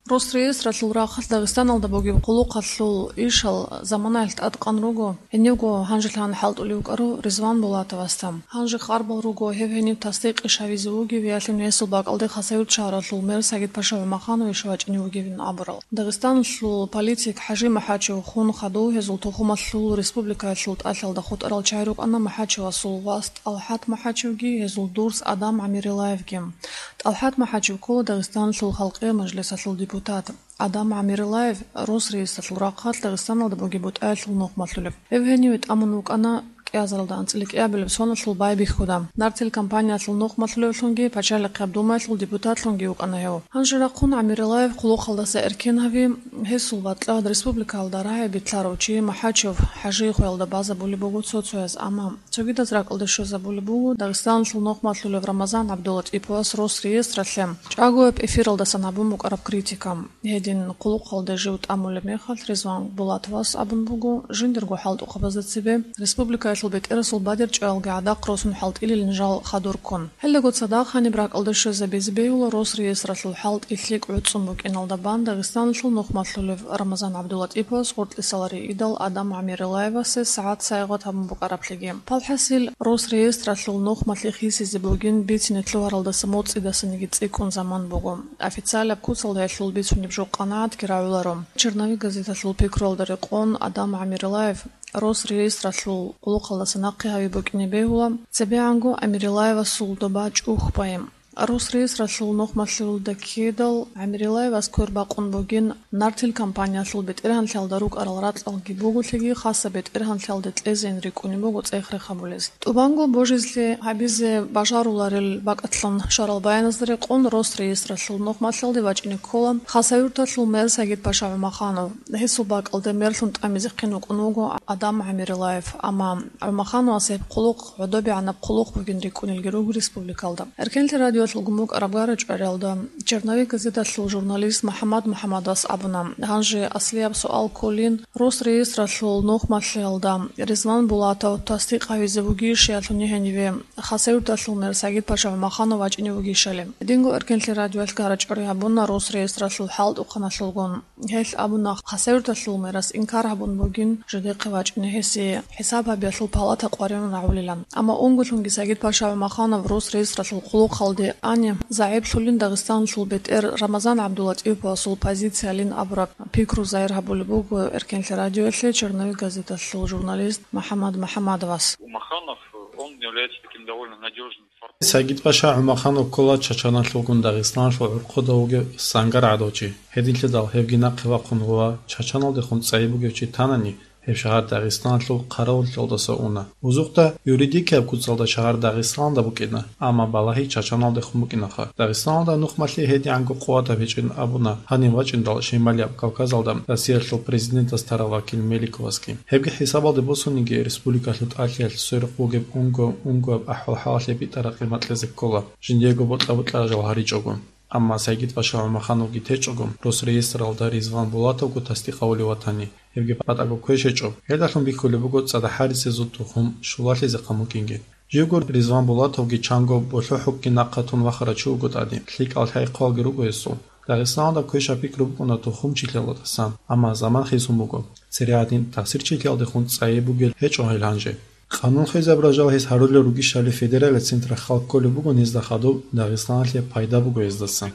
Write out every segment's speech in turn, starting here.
Росреестр рахал Дагестан алдабоги кулукатлул ишал заманалт атқанруго энего ханжлан халт улюкару Ризван Булатовастам ханжи харбалруго хевени тастиқ ишавизуги виалин есулбак алды хасают шаратлул мер сагит пашав маханови швачнюгивин абрал Дагестан лу политик хажи махачу хун хаду хезул тухуматлул республика тлут алда хут аралчайрук анна махачу асул васт алхат махачуги хезул дурс Адам Амирилаевги алхат махачу кул Дагестан лу халқи мажлис атлул депутат Адам Амирилаев Росреестр рахал Дагестан алдабоги бут атлул нохматлулев Евгениевит амунук ана Азалдан цилик эбелев сонатлул байбих худам нартил компания атлул нохматлулевлунги пачали қабдуматлул депутатлунги ук анаеу ханжирақун Амирилаев қулу халдаса эркенхави хесул ватлад республика алдарая битларучи махачев хажи хуялда база булибугу соцуяз ама цогидазрак алдешо забулибугу Дагестан атлул нохматлулев Рамазан Абдулат ипуас Росреестр атлем чагуэп эфир алдаса набумук араб критикам един қулу халда живут амуле мехал Ризван Булатовас абунбугу жиндергу халду қабазатсибе республика бет эрсул бадер чалга ада кроsun халт или линжал хадуркон хелле гот садах хани брак алдашо забезбеула Росреестр атлул халт ислик уцумбук иналдабан Дагестан шул нохматлулев Рамазан Абдулат ипос хурт лисалари идал Адам Амирилаева се саат сайгот хамбук араплиги палхасил Росреестр атлул нохматли хиси зебугин битинетлу аралда самоц идасынги цикун заман бугу официально куцалда атлул битуниб жоқанаат кирауларом Черновик газета атлул пикролдари қон Адам Амирилаев Росреестр атлул улуқалдасына қиҳави букинебеула цебеангу Амирилаева сулдобач ухпаем Росреестр атлул нохматлул дакедал Амирилаев аз көрбақун бугин нартил компания атлул бет ирханлалдарук аралрат алгибугулиги хаса бет ирханлалдет эзенрик унибугу цехре хабулез тубангу божизли хабизе бажаруларил бак атлан шаралбаяназдари қон Росреестр атлул нохматлулди вачини кола хасавюрт атлул мер сагит пашави маханов хесул бак алде мерлунт амизи қинук унугу Адам Амирилаев ама махану асеб қулуқ удоби анаб қулуқ бугин рик унилгиругу республикалда эркенли радио Гумук Арабгарыч арелда Черновик газета атлул журналист Мухаммадвас абуна ханжи аслияб суал колин Росреестр атлул нохматлелда Ризван Булатов тастиқ авизевуги шиатлуни хениве хасаюрт атлул мер сагит пашав маханов ачиневуги шале динго эркенли радио гарач арабуна Росреестр атлул халд уқанатлулгон хел абуна хасаюрт атлул мерас инкар абун бугин жудеқи вачини хеси хисаб абиатлул палата қварин раулилан ама унгулунги сагит пашав маханов Росреестр атлул қулуқ халди Аня заиб шулин Дагестан шул бет Рамазан Абдулат ипосул позиция лин абраб пикру заир хабулибугу эркенли радио Черновик газета шул журналист Мухаммадвас Умаханов он является таким довольно надежным Сагит Паша Умаханов кола чачанатлугун Дагестан шул урқудауге сангар адочи хедилли дал хевгина қивақунгуа чачаналди хун цаибугевчи танани Шахар Дагестан лу қараул жолдаса уна. Узуқта юридикия куцалда шахар Дагестан да букина, ама балахи чачаналда хумукинаха. Дагестан да нухматли хеди ангу қуата вечен абуна. Хани вачин дал шималяб Кавказалда Россия лу президента старава кил Меликоваски. Хебги хисабалды босуниги республика лут алиал сойрқугеб унго ахвал халахли битарақи матлезек кола. Жиндего ботлабутла жалхаричогу. Амма Сагит Паша Умахановги течогум Росреестр алда Ризван Булатовгу тастиқаули ватани евги патагу кӯшечоб хедахун бикулибугу цадаҳарисе зудтухум шулализе қамукинги жигур Ризван Булатовги чанго болу ҳукки нақатун вахарачу гутади тлик алхай қалгиругу есу Дагестанда кӯша пикрубуна тухум чилялатасан амма заман хисумугу сериадин тақсир чилялдихун цаибугел ҳеч оҳиланже Қанун хизабражал ҳис ҳаруле руги шали федерале центра халк коли бугу низда хаду Дагестанле пайда бугу ездасан.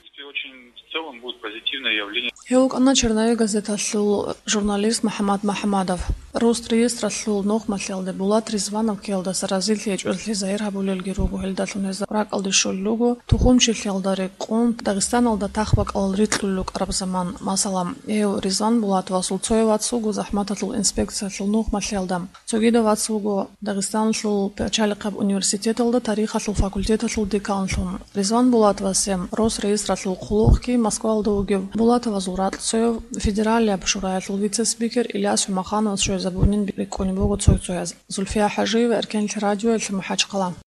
В целом будет позитивное явление. Хелук анна Черновик газета атлул журналист Мухаммадов Росреестр атлул нохматлелде Булат Ризванов келда саразилли ечурли заир хабулелгиругу хелдалунеза рак алдишуллугу тухумчи хелдари қон Дагестан алда тахбак алритлуллук арабзаман масалам Ризван Булатов асул цоеватсугу захмат атлул инспекция атлул нохматлелда цогидоватсугу Дагестан атлул печалиқаб университет алда тарих атлул факультет атлул декан атлун Ризван Булатов асем Росреестр атлул қулуқки Москва алдауги Булатов азур Цоев федералия бшура атлул вице-спикер Ильяс Умаханов забунин биконибугу цоя Зульфия Хажиева эркенли радио Махачкала